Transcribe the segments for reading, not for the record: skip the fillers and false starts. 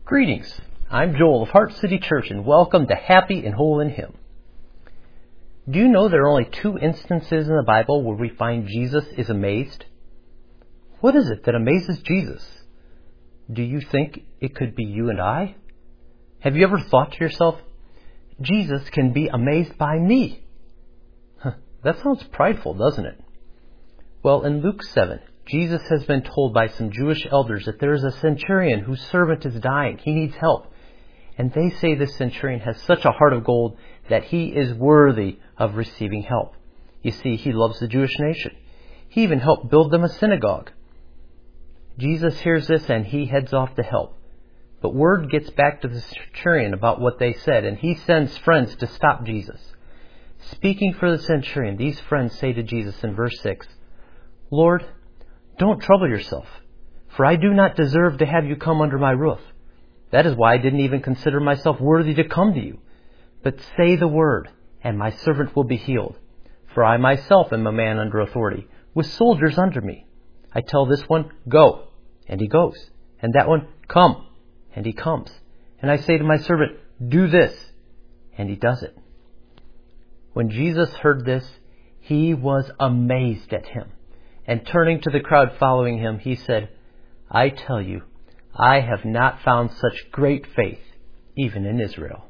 Greetings, I'm Joel of Heart City Church and welcome to Happy and Whole in Him. Do you know there are only 2 instances in the Bible where we find Jesus is amazed? What is it that amazes Jesus? Do you think it could be you and I? Have you ever thought to yourself, Jesus can be amazed by me? That sounds prideful, doesn't it? Well, in Luke 7, Jesus has been told by some Jewish elders that there is a centurion whose servant is dying. He needs help. And they say this centurion has such a heart of gold that he is worthy of receiving help. You see, he loves the Jewish nation. He even helped build them a synagogue. Jesus hears this and he heads off to help. But word gets back to the centurion about what they said, and he sends friends to stop Jesus. Speaking for the centurion, these friends say to Jesus in verse 6, "Lord, don't trouble yourself, for I do not deserve to have you come under my roof. That is why I didn't even consider myself worthy to come to you. But say the word, and my servant will be healed. For I myself am a man under authority, with soldiers under me. I tell this one, 'Go,' and he goes. And that one, 'Come,' and he comes. And I say to my servant, 'Do this,' and he does it." When Jesus heard this, he was amazed at him. And turning to the crowd following him, he said, "I tell you, I have not found such great faith, even in Israel."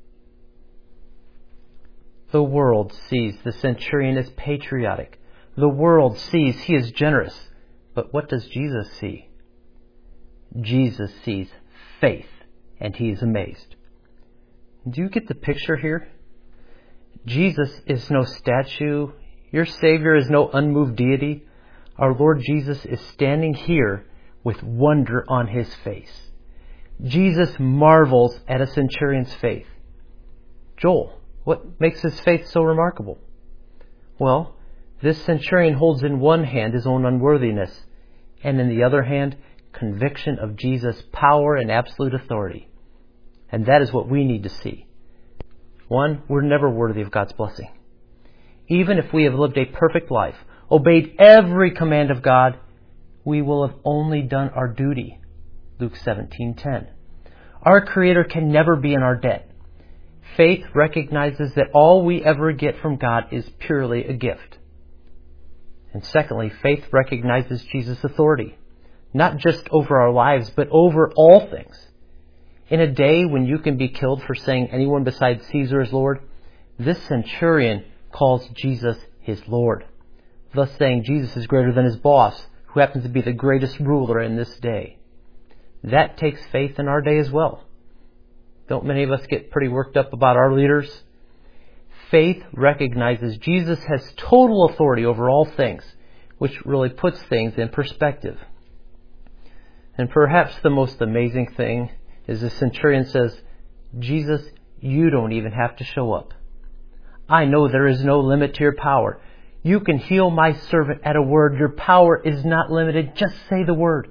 The world sees the centurion as patriotic. The world sees he is generous. But what does Jesus see? Jesus sees faith, and he is amazed. Do you get the picture here? Jesus is no statue. Your Savior is no unmoved deity. Our Lord Jesus is standing here with wonder on his face. Jesus marvels at a centurion's faith. Joel, what makes his faith so remarkable? Well, this centurion holds in one hand his own unworthiness, and in the other hand, conviction of Jesus' power and absolute authority. And that is what we need to see. One, we're never worthy of God's blessing. Even if we have lived a perfect life, obeyed every command of God, we will have only done our duty. Luke 17:10. Our Creator can never be in our debt. Faith recognizes that all we ever get from God is purely a gift. And secondly, faith recognizes Jesus' authority, not just over our lives, but over all things. In a day when you can be killed for saying anyone besides Caesar is Lord, this centurion calls Jesus his Lord, thus saying Jesus is greater than his boss, who happens to be the greatest ruler in this day. That takes faith in our day as well. Don't many of us get pretty worked up about our leaders? Faith recognizes Jesus has total authority over all things, which really puts things in perspective. And perhaps the most amazing thing is the centurion says, "Jesus, you don't even have to show up. I know there is no limit to your power. You can heal my servant at a word. Your power is not limited. Just say the word."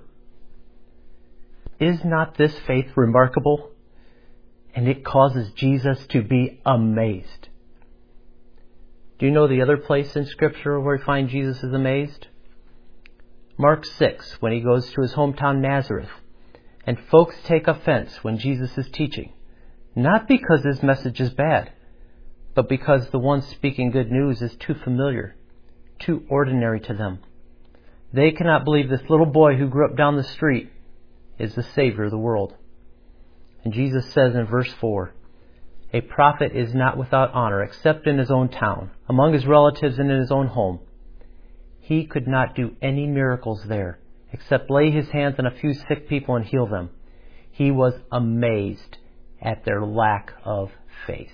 Is not this faith remarkable? And it causes Jesus to be amazed. Do you know the other place in Scripture where we find Jesus is amazed? Mark 6, when he goes to his hometown Nazareth, and folks take offense when Jesus is teaching, not because his message is bad, but because the one speaking good news is too familiar, too ordinary to them. They cannot believe this little boy who grew up down the street is the Savior of the world. And Jesus says in verse 4, "A prophet is not without honor except in his own town, among his relatives and in his own home." He could not do any miracles there except lay his hands on a few sick people and heal them. He was amazed at their lack of faith.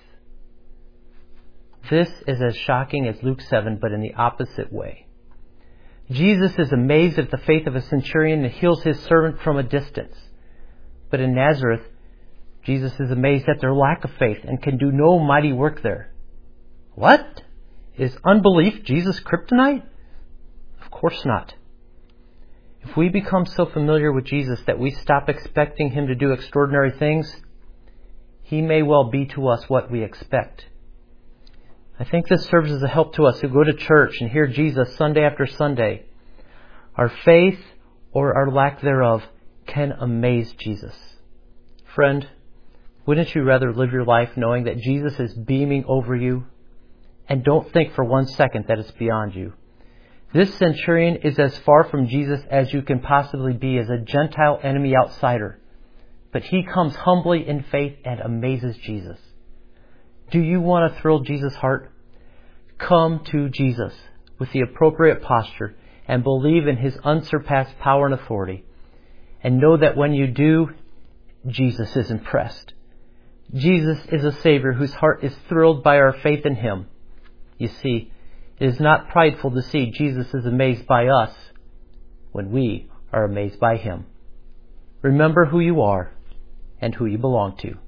This is as shocking as Luke 7, but in the opposite way. Jesus is amazed at the faith of a centurion and heals his servant from a distance. But in Nazareth, Jesus is amazed at their lack of faith and can do no mighty work there. What? Is unbelief Jesus' kryptonite? Of course not. If we become so familiar with Jesus that we stop expecting him to do extraordinary things, he may well be to us what we expect. I think this serves as a help to us who go to church and hear Jesus Sunday after Sunday. Our faith, or our lack thereof, can amaze Jesus. Friend, wouldn't you rather live your life knowing that Jesus is beaming over you? And don't think for 1 second that it's beyond you. This centurion is as far from Jesus as you can possibly be as a Gentile enemy outsider. But he comes humbly in faith and amazes Jesus. Do you want to thrill Jesus' heart? Come to Jesus with the appropriate posture and believe in His unsurpassed power and authority. And know that when you do, Jesus is impressed. Jesus is a Savior whose heart is thrilled by our faith in Him. You see, it is not prideful to see Jesus is amazed by us when we are amazed by Him. Remember who you are and who you belong to.